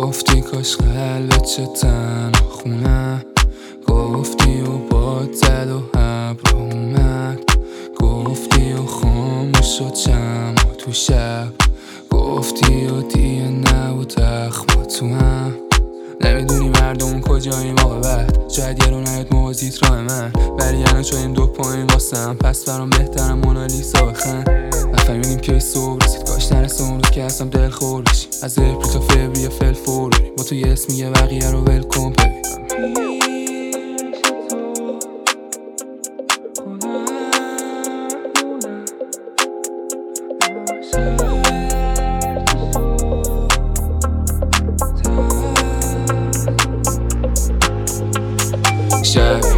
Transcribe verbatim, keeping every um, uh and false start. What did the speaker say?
گفتی کاش قلبت چه تنها خونه، گفتی و باد زد و ابر اومد، گفتی و خاموش شد شمع تو شب، گفتی و دیگه نبود زخم تو هم. نمیدونی مردم کجایی موقع بعد، شاید یه رو نیاد موازیت راه من، ولی الان شایم دو پایین واسم، پس برام بهترم مونالیسا بخند. نفهمیدیم که صبح رسید، کاش نرسه اون روز که هستم دل خور بشی، از اپریل تا فوریه فل فور بریم، با تو یه اسم یه بقیه رو ول کن ببین. شب